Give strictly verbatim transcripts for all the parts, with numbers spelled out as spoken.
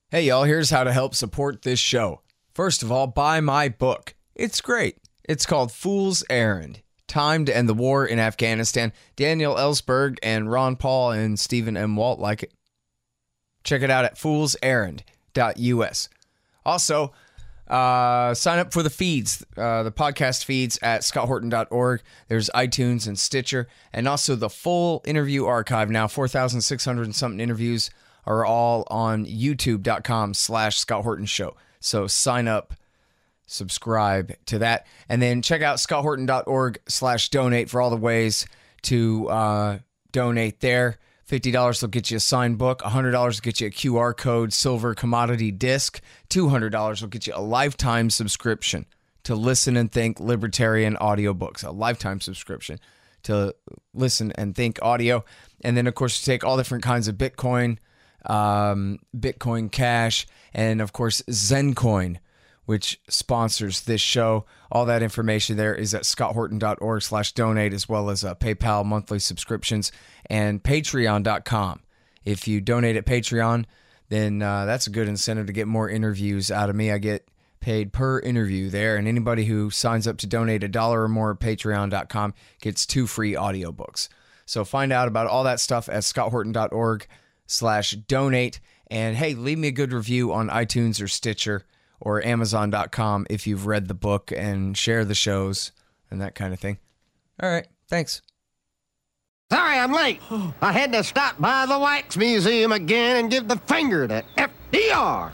Hey y'all, here's how to help support this show. First of all, buy my book. It's great. It's called Fool's Errand, Time to End the War in Afghanistan. Daniel Ellsberg and Ron Paul and Stephen M. Walt like it. Check it out at fools errand dot U S. Also, uh, sign up for the feeds, uh, the podcast feeds at scott horton dot org. There's iTunes and Stitcher, and also the full interview archive now, four thousand six hundred and something interviews are all on youtube.com slash Scott Horton Show. So sign up, subscribe to that, and then check out scott horton dot org slash donate for all the ways to uh, donate there. fifty dollars will get you a signed book, one hundred dollars will get you a Q R code, silver commodity disc, two hundred dollars will get you a lifetime subscription to Listen and Think Libertarian audiobooks, a lifetime subscription to Listen and Think audio. And then, of course, you take all different kinds of Bitcoin, um, Bitcoin Cash, and, of course, Zencoin, which sponsors this show. All that information there is at scott horton dot org slash donate, as well as uh, PayPal monthly subscriptions and patreon dot com. If you donate at Patreon, then uh, that's a good incentive to get more interviews out of me. I get paid per interview there, and anybody who signs up to donate a dollar or more at patreon dot com gets two free audiobooks. So find out about all that stuff at scott horton dot org slash donate. And hey, leave me a good review on iTunes or Stitcher or amazon dot com if you've read the book, and share the shows and that kind of thing. All right, thanks. Sorry I'm late. I had to stop by the Wax Museum again and give the finger to F D R.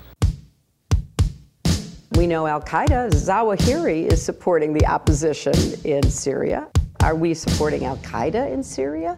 We know Al-Qaeda, Zawahiri, is supporting the opposition in Syria. Are we supporting Al-Qaeda in Syria?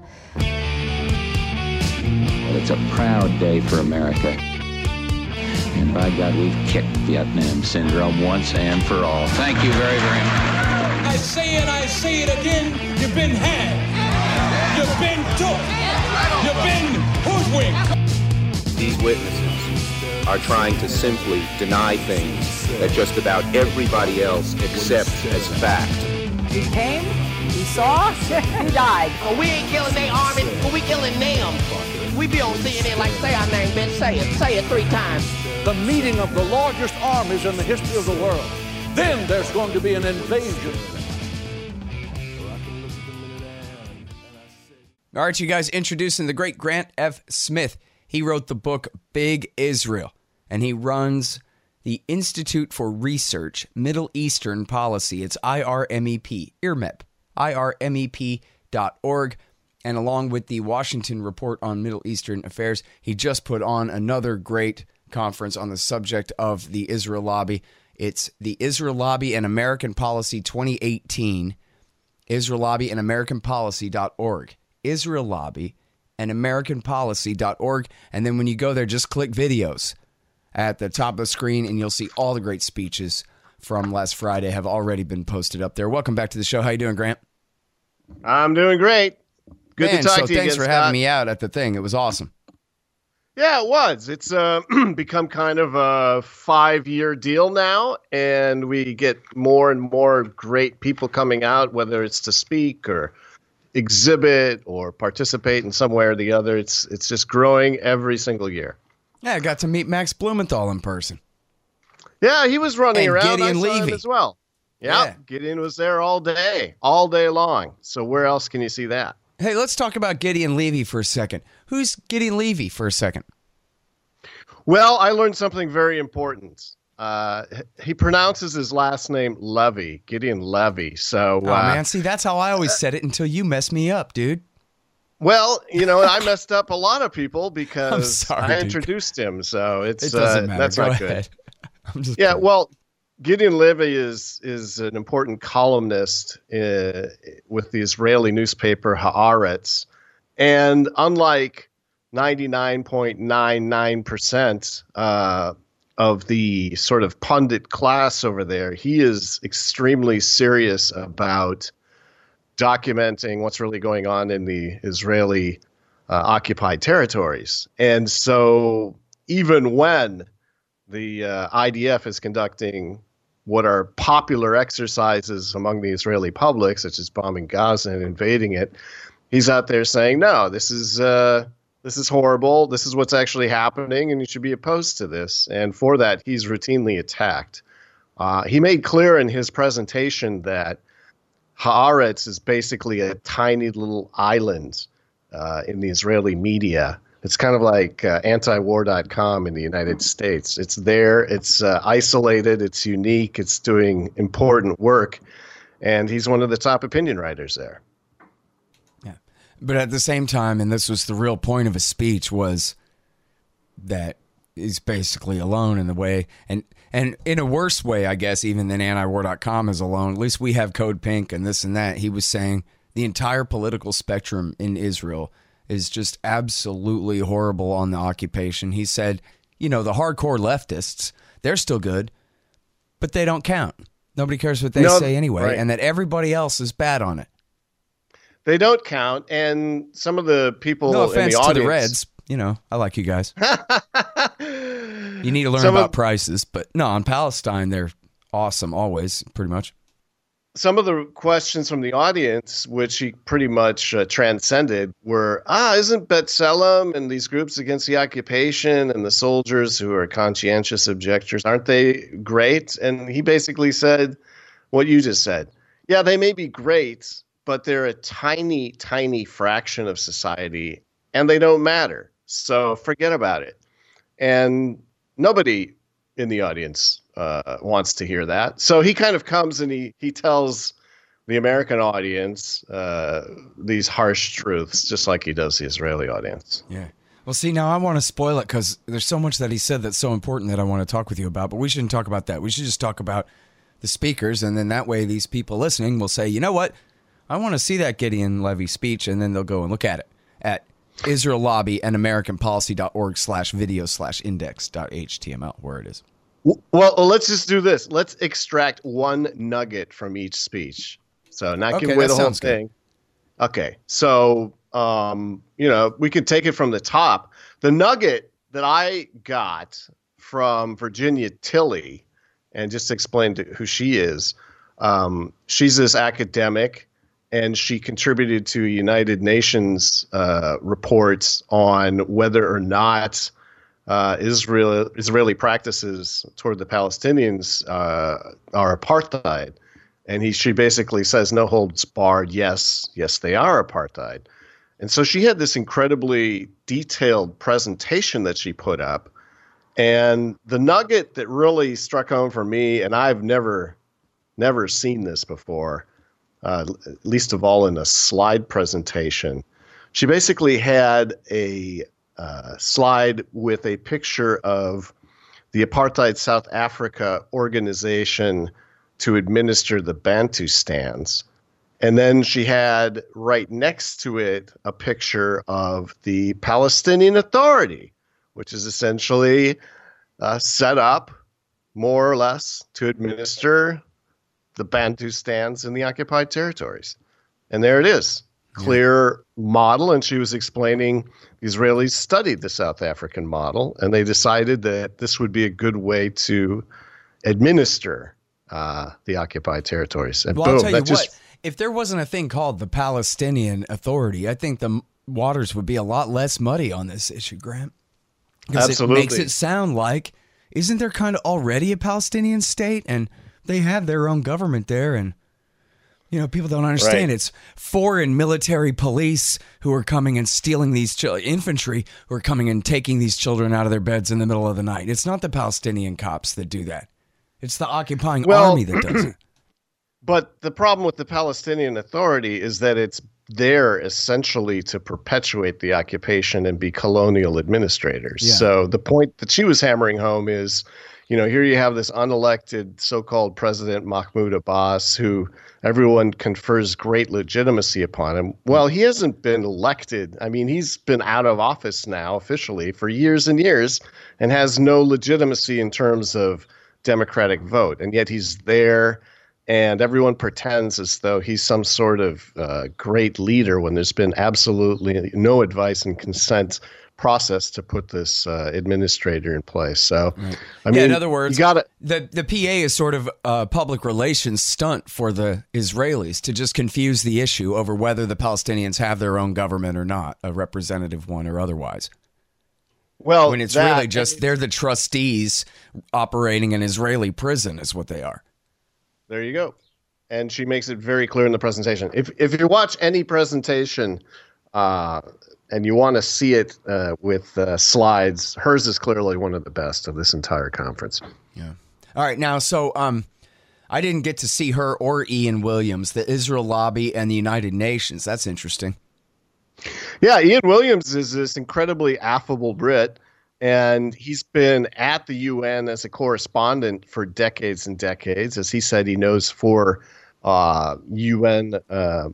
Well, it's a proud day for America. And by God, we've kicked Vietnam syndrome once and for all. Thank you very, very much. I say it, I say it again, you've been had. You've been took. You've been hoodwinked. These witnesses are trying to simply deny things that just about everybody else accepts as fact. He came, he saw, he died. Well, we ain't killing their army, but we killing them. We be on C N N like, say our name, Ben, say it. Say it three times. The meeting of the largest armies in the history of the world. Then there's going to be an invasion. All right, you guys, introducing the great Grant F. Smith. He wrote the book Big Israel, and he runs the Institute for Research, Middle Eastern Policy. It's I R M E P, I R M E P, I R M E P dot org. And along with the Washington Report on Middle Eastern Affairs, he just put on another great conference on the subject of the Israel Lobby. It's the Israel Lobby and American Policy twenty eighteen, Israel Lobby and American Policy dot org. Israel Lobby and American Policy dot org. And then when you go there, just click videos at the top of the screen, and you'll see all the great speeches from last Friday have already been posted up there. Welcome back to the show. How you doing, Grant? I'm doing great. Good Man, to talk so to you thanks again, for Scott. having me out at the thing. It was awesome. Yeah, it was. It's uh, become kind of a five-year deal now, and we get more and more great people coming out, whether it's to speak or exhibit or participate in some way or the other. It's it's just growing every single year. Yeah, I got to meet Max Blumenthal in person. Yeah, he was running And around. Gideon I saw him Levy. as well. Yeah, Yeah. Gideon was there all day, all day long. So where else can you see that? Hey, let's talk about Gideon Levy for a second. Who's Gideon Levy for a second? Well, I learned something very important. Uh, he pronounces his last name Levy, Gideon Levy. So, Oh, uh, man, see, that's how I always said it until you messed me up, dude. well, you know, I messed up a lot of people because sorry, I dude. introduced him. So it's It doesn't uh, matter. that's Go not ahead. good. I'm just Yeah, kidding. well, Gideon Levy is is an important columnist uh, with the Israeli newspaper Haaretz, and unlike ninety-nine point nine nine percent uh, of the sort of pundit class over there, he is extremely serious about documenting what's really going on in the Israeli uh, occupied territories. And so even when the uh, I D F is conducting what are popular exercises among the Israeli public, such as bombing Gaza and invading it, he's out there saying, no, this is uh, This is horrible. This is what's actually happening, and you should be opposed to this. And for that, he's routinely attacked. Uh, he made clear in his presentation that Haaretz is basically a tiny little island uh, in the Israeli media. It's kind of like uh, anti-war dot com in the United States. It's there. It's uh, isolated. It's unique. It's doing important work. And he's one of the top opinion writers there. But at the same time, and this was the real point of his speech, was that he's basically alone in the way, and, and in a worse way, I guess, even than anti war dot com is alone. At least we have Code Pink and this and that. He was saying the entire political spectrum in Israel is just absolutely horrible on the occupation. He said, you know, the hardcore leftists, they're still good, but they don't count. Nobody cares what they no, say anyway, right. And that everybody else is bad on it. They don't count, and some of the people no in offense the audience... to the Reds. You know, I like you guys. You need to learn some about of, prices, but no, on Palestine, they're awesome always, pretty much. Some of the questions from the audience, which he pretty much uh, transcended, were, ah, isn't B'Tselem and these groups against the occupation and the soldiers who are conscientious objectors, aren't they great? And he basically said what you just said. Yeah, they may be great, but they're a tiny, tiny fraction of society, and they don't matter. So forget about it. And nobody in the audience uh, wants to hear that. So he kind of comes and he, he tells the American audience uh, these harsh truths, just like he does the Israeli audience. Yeah. Well, see, now I want to spoil it because there's so much that he said that's so important that I want to talk with you about, but we shouldn't talk about that. We should just talk about the speakers, and then that way these people listening will say, you know what? I want to see that Gideon Levy speech, and then they'll go and look at it at Israel Lobby and American Policy dot org slash video slash index dot H T M L, where it is. Well, let's just do this. Let's extract one nugget from each speech. So not okay, give away the whole good. thing. Okay, so um, you know, we could take it from the top. The nugget that I got from Virginia Tilley, and just to explain to who she is, um, she's this academic. And she contributed to United Nations uh, reports on whether or not uh, Israel Israeli practices toward the Palestinians uh, are apartheid. And he she basically says, no holds barred, yes, yes, they are apartheid. And so she had this incredibly detailed presentation that she put up. And the nugget that really struck home for me, and I've never, never seen this before, Uh, least of all in a slide presentation. She basically had a uh, slide with a picture of the apartheid South Africa organization to administer the Bantustans. And then she had right next to it a picture of the Palestinian Authority, which is essentially uh, set up more or less to administer the Bantustans in the occupied territories. And there it is. Clear yeah. model. And she was explaining the Israelis studied the South African model, and they decided that this would be a good way to administer uh, the occupied territories. And well, boom, I'll tell you that just, what, if there wasn't a thing called the Palestinian Authority, I think the waters would be a lot less muddy on this issue, Grant. Because absolutely. It makes it sound like, isn't there kind of already a Palestinian state? And they have their own government there, and you know people don't understand. Right. It's foreign military police who are coming and stealing these ch- infantry who are coming and taking these children out of their beds in the middle of the night. It's not the Palestinian cops that do that. It's the occupying well, army that does it. But the problem with the Palestinian Authority is that it's there essentially to perpetuate the occupation and be colonial administrators. Yeah. So the point that she was hammering home is, you know, here you have this unelected so-called President Mahmoud Abbas, who everyone confers great legitimacy upon him. Well, he hasn't been elected. I mean, he's been out of office now officially for years and years and has no legitimacy in terms of democratic vote. And yet he's there and everyone pretends as though he's some sort of uh, great leader when there's been absolutely no advice and consent process to put this uh, administrator in place. So, right. I mean, yeah, in other words, you gotta, the the P A is sort of a public relations stunt for the Israelis to just confuse the issue over whether the Palestinians have their own government or not, a representative one or otherwise. Well, when it's that, really just they're the trustees operating an Israeli prison is what they are. There you go. And she makes it very clear in the presentation. If if you watch any presentation uh, and you want to see it uh, with uh, slides, hers is clearly one of the best of this entire conference. Yeah. All right. Now, so um, I didn't get to see her or Ian Williams, the Israel Lobby and the United Nations. That's interesting. Yeah, Ian Williams is this incredibly affable Brit, and he's been at the U N as a correspondent for decades and decades. As he said, he knows four uh, U N uh,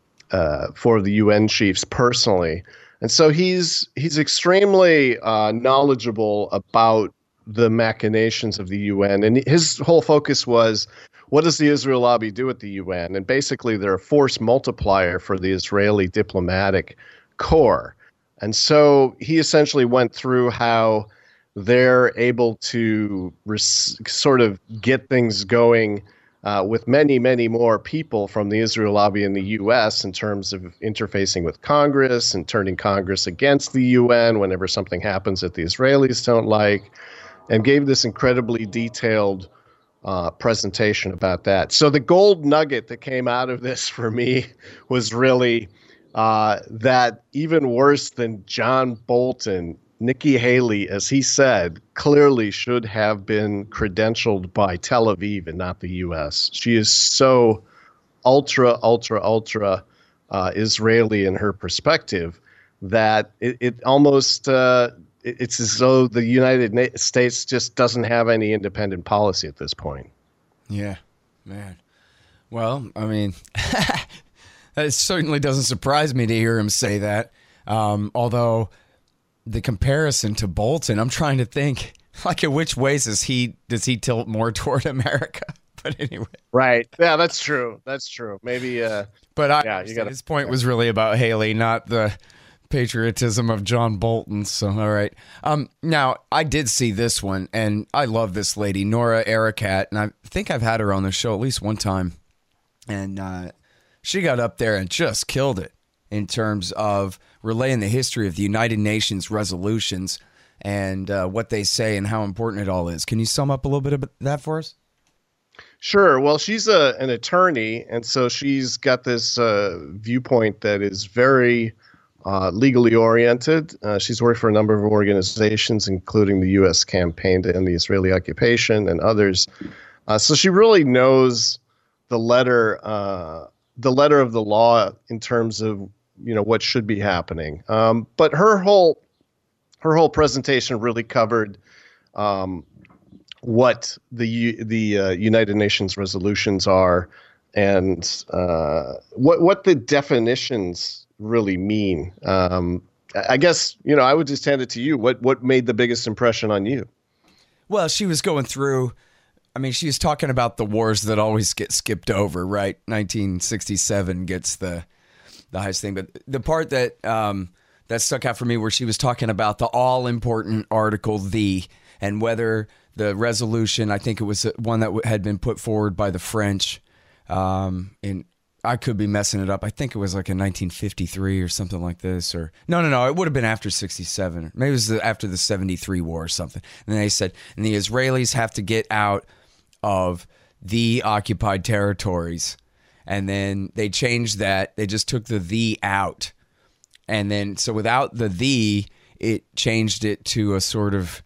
uh, four of the U N chiefs personally, and so he's he's extremely uh, knowledgeable about the machinations of the U N. And his whole focus was, what does the Israel Lobby do at the U N? And basically, they're a force multiplier for the Israeli diplomatic corps. And so he essentially went through how they're able to res- sort of get things going uh, with many, many more people from the Israel Lobby in the U S in terms of interfacing with Congress and turning Congress against the U N whenever something happens that the Israelis don't like, and gave this incredibly detailed uh, presentation about that. So the gold nugget that came out of this for me was really uh, that even worse than John Bolton, Nikki Haley, as he said, clearly should have been credentialed by Tel Aviv and not the U S. She is so ultra, ultra, ultra uh, Israeli in her perspective that it, it almost uh, it, it's as though the United Na- States just doesn't have any independent policy at this point. Yeah, man. Well, I mean, it certainly doesn't surprise me to hear him say that. Um, although the comparison to Bolton, I'm trying to think, like, in which ways does he does he tilt more toward America? But anyway, right? Yeah, that's true. That's true. Maybe. Uh, but I, yeah, you gotta, his point was really about Haley, not the patriotism of John Bolton. So, all right. Um, now I did see this one, and I love this lady, Noura Erakat, and I think I've had her on the show at least one time, and uh, she got up there and just killed it in terms of relaying the history of the United Nations resolutions and uh, what they say and how important it all is. Can you sum up a little bit of that for us? Sure. Well, she's a, an attorney, and so she's got this uh, viewpoint that is very uh, legally oriented. Uh, she's worked for a number of organizations, including the U S campaign to end the Israeli occupation and others. Uh, so she really knows the letter, uh, the letter of the law in terms of, you know, what should be happening. Um, but her whole her whole presentation really covered um, what the the uh, United Nations resolutions are and uh, what what the definitions really mean. Um, I guess, you know, I would just hand it to you. What what made the biggest impression on you? Well, she was going through. I mean, she was talking about the wars that always get skipped over, right? nineteen sixty-seven gets the the highest thing, but the part that um, that stuck out for me, where she was talking about the all-important article, the, and whether the resolution, I think it was one that had been put forward by the French, um, and I could be messing it up. I think it was like in nineteen fifty-three or something like this, or no, no, no, it would have been after sixty-seven. Maybe it was the, after the seventy-three war or something. And they said, and the Israelis have to get out of the occupied territories. And then they changed that. They just took the "the" out. And then, so without the "the," it changed it to a sort of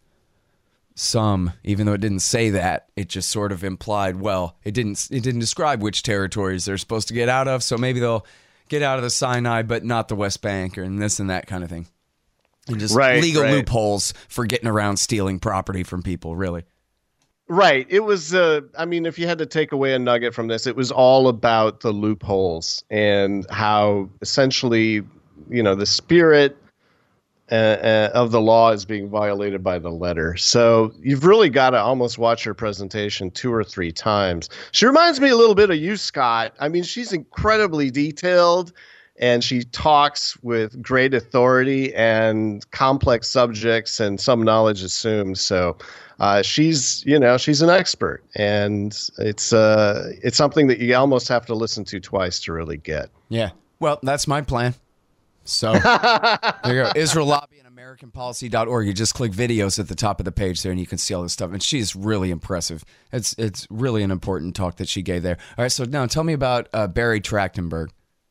some, even though it didn't say that. It just sort of implied, well, it didn't it didn't describe which territories they're supposed to get out of. So maybe they'll get out of the Sinai, but not the West Bank, or and this and that kind of thing. And just right, legal right. loopholes for getting around stealing property from people, really. Right. It was, uh, I mean, if you had to take away a nugget from this, it was all about the loopholes and how essentially, you know, the spirit uh, uh, of the law is being violated by the letter. So you've really got to almost watch her presentation two or three times. She reminds me a little bit of you, Scott. I mean, she's incredibly detailed, and she talks with great authority and complex subjects and some knowledge assumed. So uh, she's, you know, she's an expert, and it's uh, it's something that you almost have to listen to twice to really get. Yeah. Well, that's my plan. So there you go. Israel Lobby and American Policy dot org. You just click videos at the top of the page there, and you can see all this stuff. And she's really impressive. It's it's really an important talk that she gave there. All right, so now tell me about uh, Barry Trachtenberg.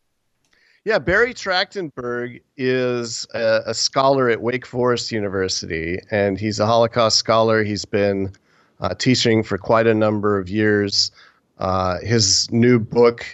Yeah, Barry Trachtenberg is a, a scholar at Wake Forest University, and he's a Holocaust scholar. He's been uh, teaching for quite a number of years. Uh, his new book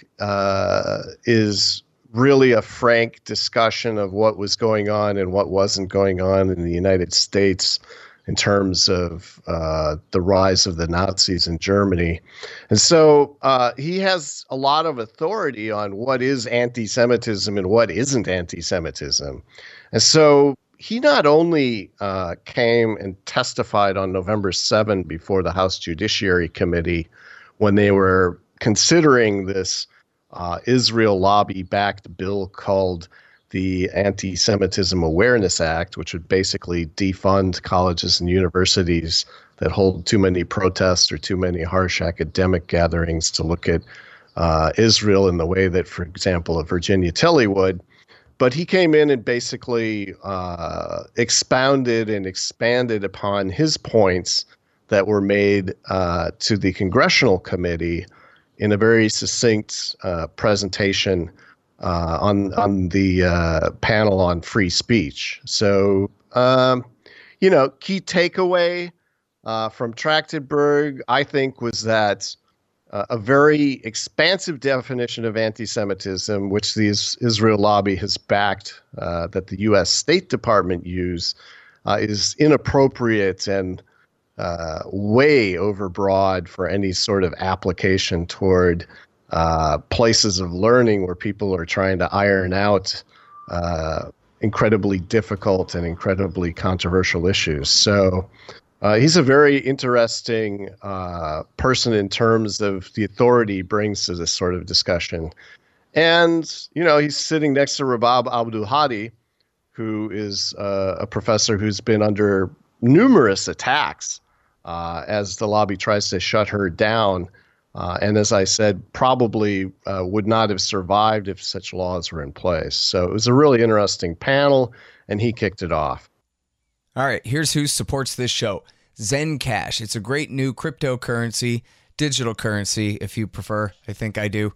uh, is really a frank discussion of what was going on and what wasn't going on in the United States in terms of uh, the rise of the Nazis in Germany. And so uh, he has a lot of authority on what is anti-Semitism and what isn't anti-Semitism. And so he not only uh, came and testified on November seventh before the House Judiciary Committee when they were considering this Uh, Israel lobby-backed bill called the Anti-Semitism Awareness Act, which would basically defund colleges and universities that hold too many protests or too many harsh academic gatherings to look at uh, Israel in the way that, for example, a Virginia Tilley would. But he came in and basically uh, expounded and expanded upon his points that were made uh, to the Congressional Committee in a very succinct uh, presentation uh, on on the uh, panel on free speech. So, um, you know, key takeaway uh, from Trachtenberg, I think, was that uh, a very expansive definition of anti-Semitism, which the Israel lobby has backed, uh, that the U S State Department use, uh, is inappropriate and Uh, way overbroad for any sort of application toward uh, places of learning where people are trying to iron out uh, incredibly difficult and incredibly controversial issues. So uh, he's a very interesting uh, person in terms of the authority he brings to this sort of discussion. And, you know, he's sitting next to Rabab Abdul-Hadi, who is uh, a professor who's been under numerous attacks Uh, as the lobby tries to shut her down. Uh, and as I said, probably uh, would not have survived if such laws were in place. So it was a really interesting panel, and he kicked it off. All right, here's who supports this show. Zencash. It's a great new cryptocurrency, digital currency, if you prefer. I think I do.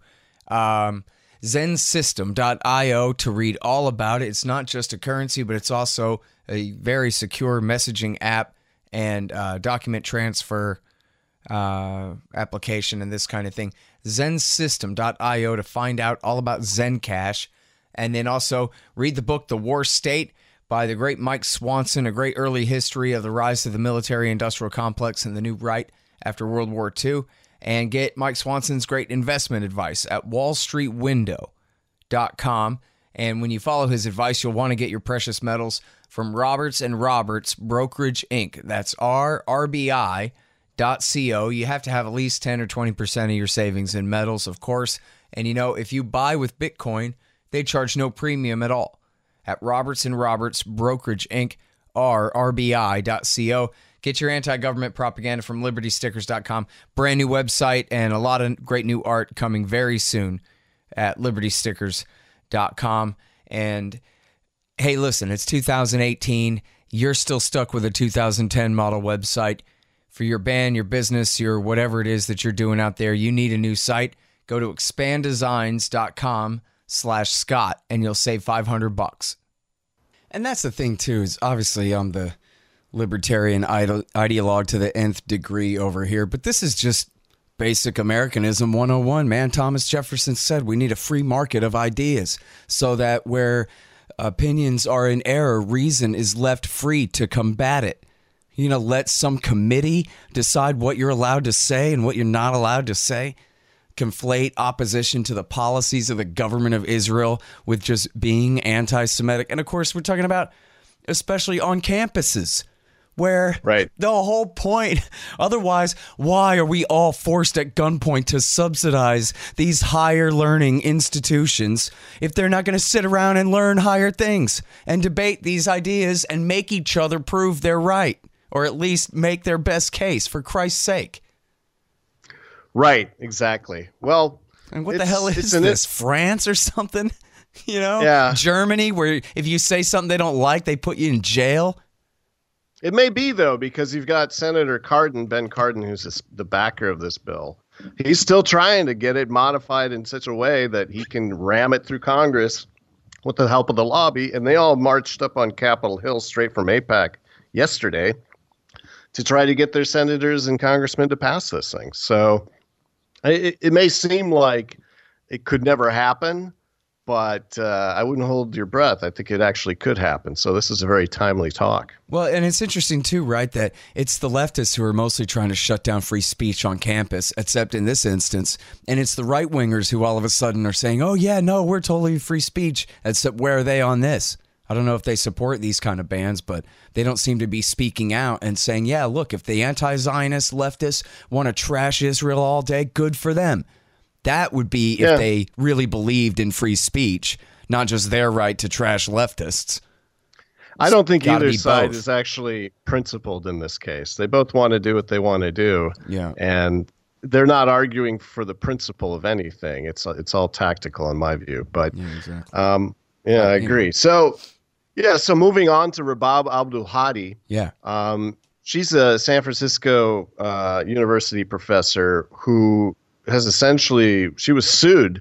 Um, Zen System dot io to read all about it. It's not just a currency, but it's also a very secure messaging app and uh, document transfer uh, application and this kind of thing. Zen System dot io to find out all about Zencash. And then also read the book, The War State, by the great Mike Swanson, a great early history of the rise of the military-industrial complex and the new right after World War Two. And get Mike Swanson's great investment advice at wall street window dot com. And when you follow his advice, you'll want to get your precious metals from Roberts and Roberts Brokerage Incorporated. That's R B I dot co. You have to have at least ten or twenty percent of your savings in metals, of course. And you know, if you buy with Bitcoin, they charge no premium at all. At Roberts and Roberts Brokerage Incorporated, R B I dot co. Get your anti-government propaganda from liberty stickers dot com. Brand new website and a lot of great new art coming very soon at liberty stickers dot com. And hey, listen, it's two thousand eighteen. You're still stuck with a two thousand ten model website for your band, your business, your whatever it is that you're doing out there. You need a new site. Go to expand designs dot com slash Scott and you'll save five hundred bucks. And that's the thing too, is obviously I'm the libertarian ide- ideologue to the nth degree over here, but this is just basic Americanism one oh one, man. Thomas Jefferson said we need a free market of ideas so that where opinions are in error, reason is left free to combat it. You know, let some committee decide what you're allowed to say and what you're not allowed to say. Conflate opposition to the policies of the government of Israel with just being anti-Semitic. And of course, we're talking about especially on campuses. Where right. the whole point, otherwise, why are we all forced at gunpoint to subsidize these higher learning institutions if they're not going to sit around and learn higher things and debate these ideas and make each other prove they're right, or at least make their best case, for Christ's sake? Right, exactly. Well, and what the hell is this, France or something? You know, yeah. Germany, where if you say something they don't like, they put you in jail. It may be, though, because you've got Senator Cardin, Ben Cardin, who's this, the backer of this bill. He's still trying to get it modified in such a way that he can ram it through Congress with the help of the lobby. And they all marched up on Capitol Hill straight from AIPAC yesterday to try to get their senators and congressmen to pass this thing. So it, it may seem like it could never happen, but uh, I wouldn't hold your breath. I think it actually could happen. So this is a very timely talk. Well, and it's interesting, too, right, that it's the leftists who are mostly trying to shut down free speech on campus, except in this instance. And it's the right-wingers who all of a sudden are saying, oh, yeah, no, we're totally free speech. Except where are they on this? I don't know if they support these kind of bans, but they don't seem to be speaking out and saying, yeah, look, if the anti-Zionist leftists want to trash Israel all day, good for them. That would be if yeah. they really believed in free speech, not just their right to trash leftists. I don't think either side both. is actually principled in this case. They both want to do what they want to do. Yeah. And they're not arguing for the principle of anything. It's it's all tactical in my view. But yeah, exactly. um, yeah, I agree. So, yeah, so moving on to Rabab Abdul-Hadi. Yeah. Um, she's a San Francisco uh, University professor who has essentially, she was sued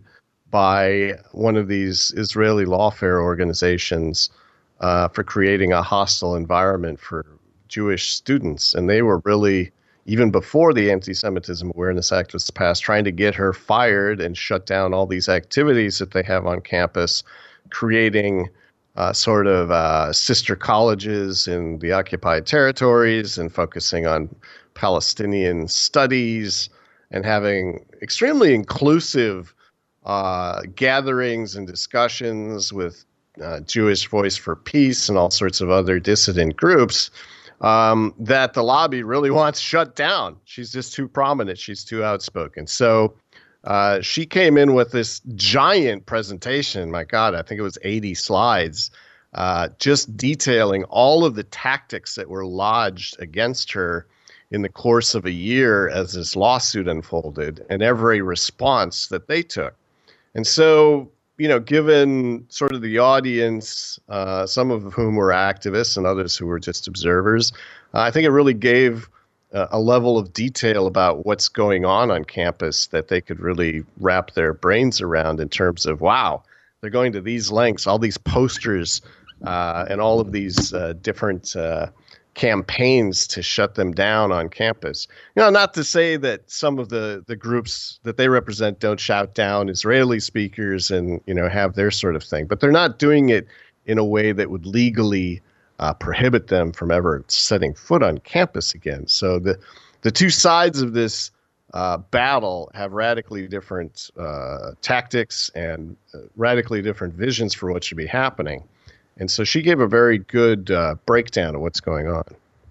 by one of these Israeli lawfare organizations uh, for creating a hostile environment for Jewish students. And they were really, even before the Anti-Semitism Awareness Act was passed, trying to get her fired and shut down all these activities that they have on campus, creating uh, sort of uh, sister colleges in the occupied territories and focusing on Palestinian studies, and having extremely inclusive uh, gatherings and discussions with uh, Jewish Voice for Peace and all sorts of other dissident groups um, that the lobby really wants shut down. She's just too prominent. She's too outspoken. So uh, she came in with this giant presentation. My God, I think it was eighty slides, uh, just detailing all of the tactics that were lodged against her in the course of a year as this lawsuit unfolded and every response that they took. And so, you know, given sort of the audience, uh, some of whom were activists and others who were just observers, uh, I think it really gave uh, a level of detail about what's going on on campus that they could really wrap their brains around in terms of, wow, they're going to these lengths, all these posters uh, and all of these uh, different uh campaigns to shut them down on campus. You know, not to say that some of the, the groups that they represent don't shout down Israeli speakers and, you know, have their sort of thing, but they're not doing it in a way that would legally uh, prohibit them from ever setting foot on campus again. So the, the two sides of this uh, battle have radically different uh, tactics and uh, radically different visions for what should be happening. And so she gave a very good uh, breakdown of what's going on.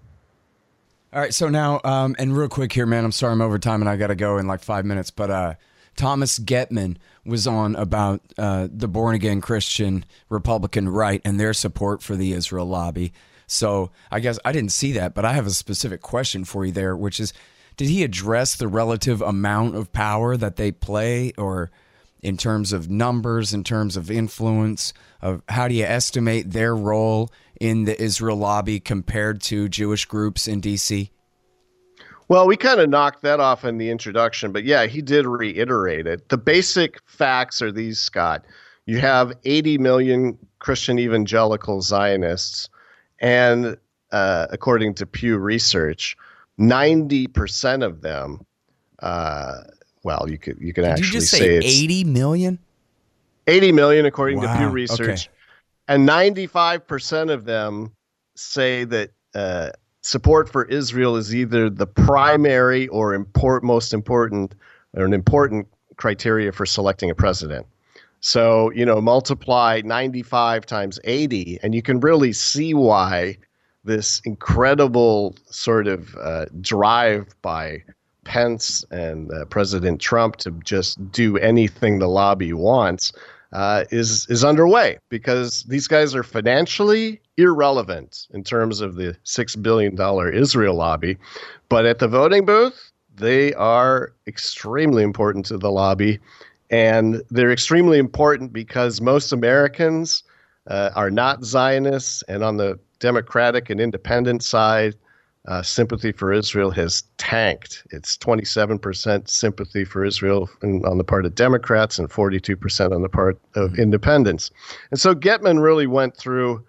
All right. So now, um, and real quick here, man, I'm sorry I'm over time and I got to go in like five minutes. But uh, Thomas Getman was on about uh, the born-again Christian Republican right and their support for the Israel lobby. So I guess I didn't see that, but I have a specific question for you there, which is, did he address the relative amount of power that they play, or in terms of numbers, in terms of influence, of how do you estimate their role in the Israel lobby compared to Jewish groups in D C? Well, we kind of knocked that off in the introduction, but yeah, he did reiterate it. The basic facts are these, Scott. You have eighty million Christian evangelical Zionists, and uh, according to Pew Research, ninety percent of them, uh, well, you could you could Did actually you just say, say it's eighty million? eighty million, according Wow. to Pew Research. Okay. And ninety-five percent of them say that uh, support for Israel is either the primary or import, most important, or an important criteria for selecting a president. So, you know, multiply ninety-five times eighty, and you can really see why this incredible sort of uh, drive by Pence and uh, President Trump to just do anything the lobby wants uh, is is underway, because these guys are financially irrelevant in terms of the six billion dollars Israel lobby. But at the voting booth, they are extremely important to the lobby. And they're extremely important because most Americans uh, are not Zionists. And on the Democratic and Independent side, uh, sympathy for Israel has tanked. It's twenty-seven percent sympathy for Israel in, on the part of Democrats and forty-two percent on the part of independents. And so Getman really went through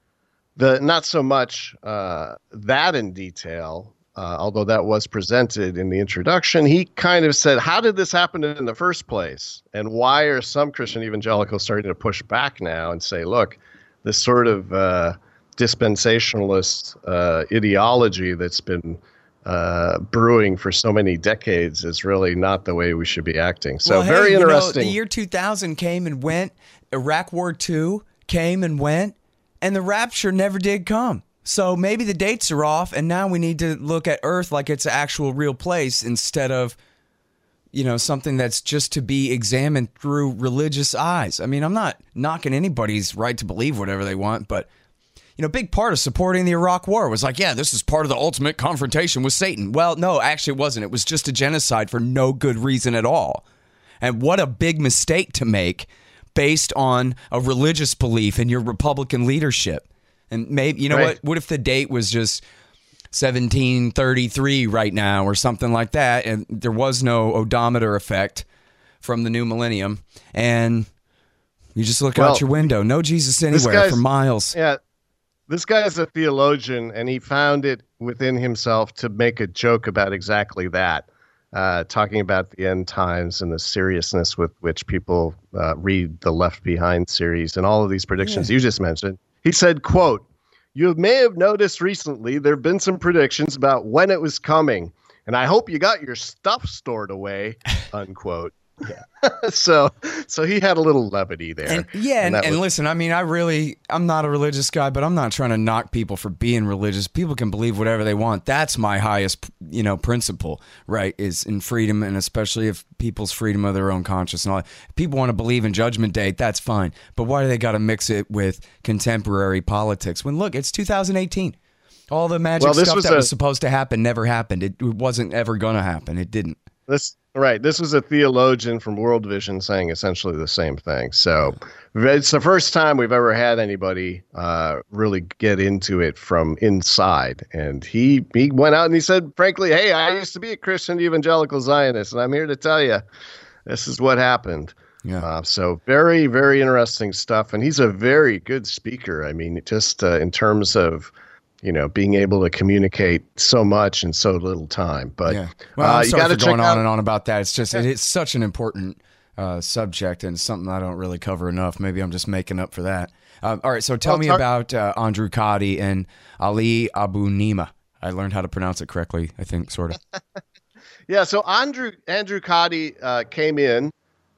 the not so much uh, that in detail, Uh, although that was presented in the introduction. He kind of said, how did this happen in the first place? And why are some Christian evangelicals starting to push back now and say, look, this sort of uh, dispensationalist uh, ideology that's been uh, brewing for so many decades is really not the way we should be acting. So well, very hey, interesting. You know, the year two thousand came and went. Iraq War Two came and went. And the rapture never did come. So maybe the dates are off, and now we need to look at Earth like it's an actual real place instead of, you know, something that's just to be examined through religious eyes. I mean, I'm not knocking anybody's right to believe whatever they want, but, you know, a big part of supporting the Iraq War was like, yeah, this is part of the ultimate confrontation with Satan. Well, no, actually it wasn't. It was just a genocide for no good reason at all. And what a big mistake to make based on a religious belief in your Republican leadership. And maybe, you know right. what, what if the date was just seventeen thirty-three right now or something like that, and there was no odometer effect from the new millennium, and you just look well, out your window. No Jesus anywhere for miles. Yeah, this guy is a theologian, and he found it within himself to make a joke about exactly that, uh, talking about the end times and the seriousness with which people uh, read the Left Behind series and all of these predictions yeah. you just mentioned. He said, quote, "You may have noticed recently there have been some predictions about when it was coming, and I hope you got your stuff stored away," unquote. Yeah. so so he had a little levity there. And, yeah, and, and, and was- listen, I mean, I really, I'm not a religious guy, but I'm not trying to knock people for being religious. People can believe whatever they want. That's my highest, you know, principle, right, is in freedom, and especially if people's freedom of their own conscience and all that. If people want to believe in Judgment Day, that's fine. But why do they got to mix it with contemporary politics? When, look, it's two thousand eighteen. All the magic well, stuff was that a- was supposed to happen never happened. It wasn't ever going to happen. It didn't. This right. This was a theologian from World Vision saying essentially the same thing. So it's the first time we've ever had anybody uh, really get into it from inside. And he he went out and he said, frankly, hey, I used to be a Christian evangelical Zionist, and I'm here to tell you this is what happened. Yeah. Uh, so very, very interesting stuff. And he's a very good speaker. I mean, just uh, in terms of, you know, being able to communicate so much in so little time. But yeah. Well, I'm uh, you sorry got to for going out- on and on about that. It's just it, it's such an important uh, subject, and something I don't really cover enough. Maybe I'm just making up for that. Uh, all right, so tell well, me tar- about uh, Andrew Kadi and Ali Abu Nima. I learned how to pronounce it correctly, I think, sort of. yeah, so Andrew Andrew Kadi uh, came in.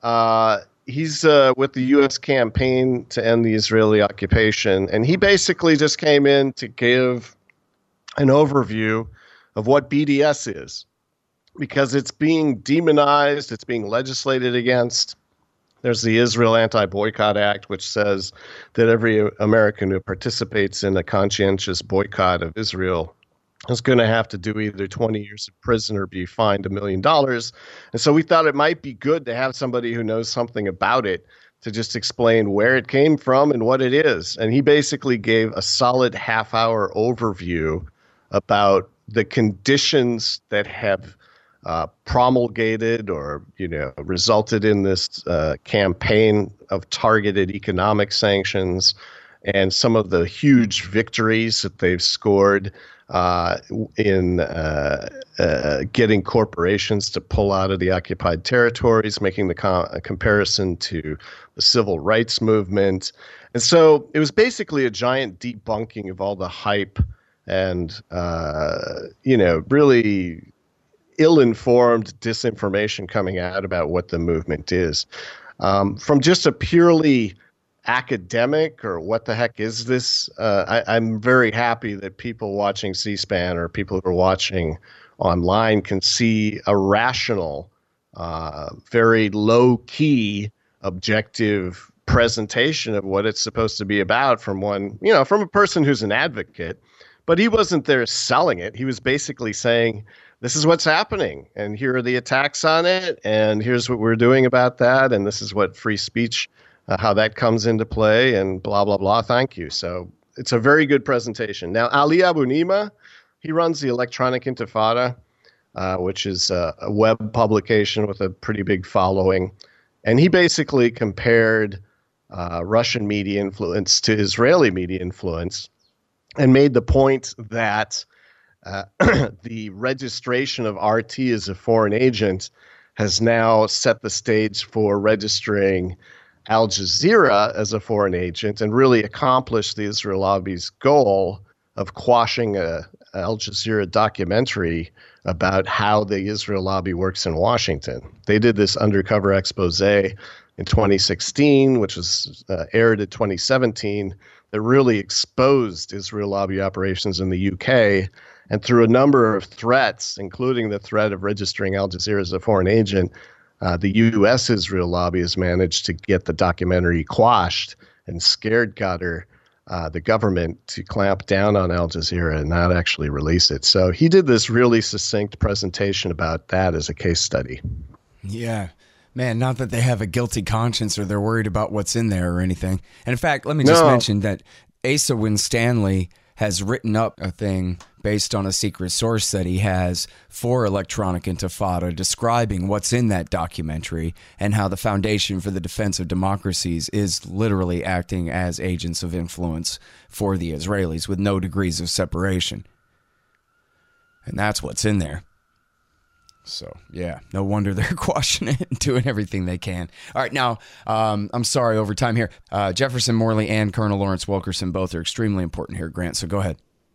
Uh, He's uh, with the U S campaign to end the Israeli occupation, and he basically just came in to give an overview of what B D S is, because it's being demonized, it's being legislated against. There's the Israel Anti-Boycott Act, which says that every American who participates in a conscientious boycott of Israel is going to have to do either twenty years in prison or be fined a million dollars. And so we thought it might be good to have somebody who knows something about it to just explain where it came from and what it is. And he basically gave a solid half hour overview about the conditions that have uh, promulgated or, you know, resulted in this uh, campaign of targeted economic sanctions and some of the huge victories that they've scored uh, in uh, uh, getting corporations to pull out of the occupied territories, making the com- comparison to the civil rights movement. And so it was basically a giant debunking of all the hype and, uh, you know, really ill-informed disinformation coming out about what the movement is. Um, from just a purely academic or what the heck is this, uh, I, I'm very happy that people watching C-SPAN or people who are watching online can see a rational, uh, very low-key, objective presentation of what it's supposed to be about from one, you know, from a person who's an advocate. But he wasn't there selling it. He was basically saying, this is what's happening, and here are the attacks on it, and here's what we're doing about that, and this is what free speech, uh, how that comes into play, and blah, blah, blah. Thank you. So it's a very good presentation. Now, Ali Abunimah, he runs the Electronic Intifada, uh, which is a, a web publication with a pretty big following. And he basically compared uh, Russian media influence to Israeli media influence and made the point that uh, the registration of R T as a foreign agent has now set the stage for registering Al Jazeera as a foreign agent and really accomplished the Israel lobby's goal of quashing a Al Jazeera documentary about how the Israel lobby works in Washington. They did this undercover expose in twenty sixteen, which was uh, aired in twenty seventeen, that really exposed Israel lobby operations in the U K. And through a number of threats, including the threat of registering Al Jazeera as a foreign agent, uh, the U S Israel lobby has managed to get the documentary quashed and scared Qatar, uh, the government, to clamp down on Al Jazeera and not actually release it. So he did this really succinct presentation about that as a case study. Yeah. Man, not that they have a guilty conscience or they're worried about what's in there or anything. And in fact, let me just no. mention that Asa Winstanley has written up a thing based on a secret source that he has for Electronic Intifada describing what's in that documentary and how the Foundation for the Defense of Democracies is literally acting as agents of influence for the Israelis with no degrees of separation. And that's what's in there. So, yeah, no wonder they're quashing it and doing everything they can. All right, now, um, I'm sorry, over time here. Uh, Jefferson Morley and Colonel Lawrence Wilkerson both are extremely important here, Grant, so go ahead.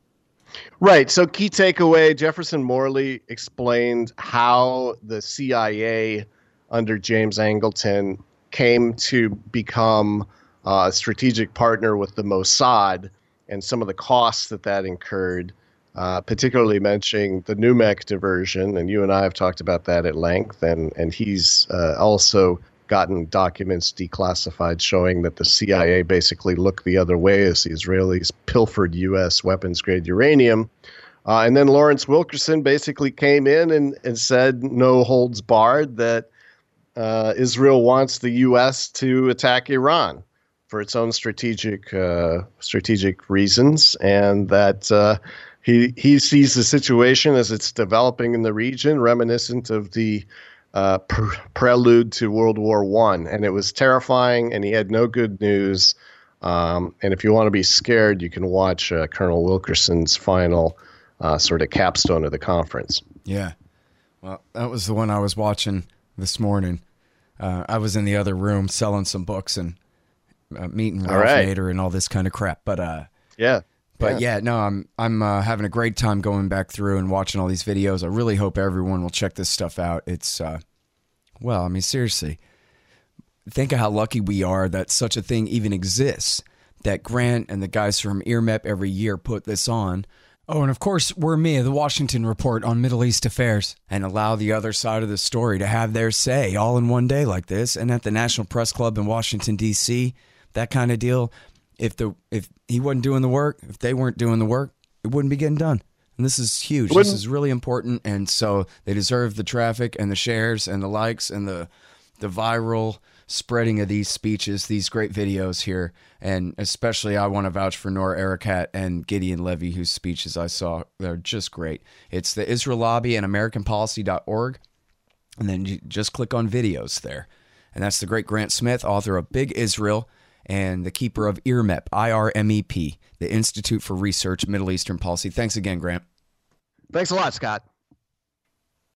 Right, so key takeaway, Jefferson Morley explained how the C I A under James Angleton came to become uh, a strategic partner with the Mossad and some of the costs that that incurred. Uh, particularly mentioning the N U M E C diversion, and you and I have talked about that at length, and, and he's uh, also gotten documents declassified showing that the C I A basically looked the other way as the Israelis pilfered U S weapons-grade uranium. Uh, and then Lawrence Wilkerson basically came in and, and said, no holds barred, that uh, Israel wants the U S to attack Iran for its own strategic uh, strategic reasons, and that uh, He he sees the situation as it's developing in the region, reminiscent of the uh, pre- prelude to World War One, and it was terrifying. And he had no good news. Um, and if you want to be scared, you can watch uh, Colonel Wilkerson's final uh, sort of capstone of the conference. Yeah, well, that was the one I was watching this morning. Uh, I was in the other room selling some books and uh, meeting Ralph right. Nader and all this kind of crap. But uh, yeah. But yeah, no, I'm I'm uh, having a great time going back through and watching all these videos. I really hope everyone will check this stuff out. It's, uh, well, I mean, seriously, think of how lucky we are that such a thing even exists, that Grant and the guys from E R M E P every year put this on. Oh, and of course, we're me, the Washington Report on Middle East Affairs, and allow the other side of the story to have their say all in one day like this. And at the National Press Club in Washington, D C, that kind of deal. If the if he wasn't doing the work, if they weren't doing the work, it wouldn't be getting done. And this is huge. This is really important, and so they deserve the traffic and the shares and the likes and the the viral spreading of these speeches, these great videos here. And especially I want to vouch for Nora Erekat and Gideon Levy, whose speeches I saw. They're just great. It's the Israel Lobby and American Policy dot org, and then you just click on videos there. And that's the great Grant Smith, author of Big Israel, and the keeper of I R M E P, I R M E P, the Institute for Research Middle Eastern Policy. Thanks again, Grant. Thanks a lot, Scott.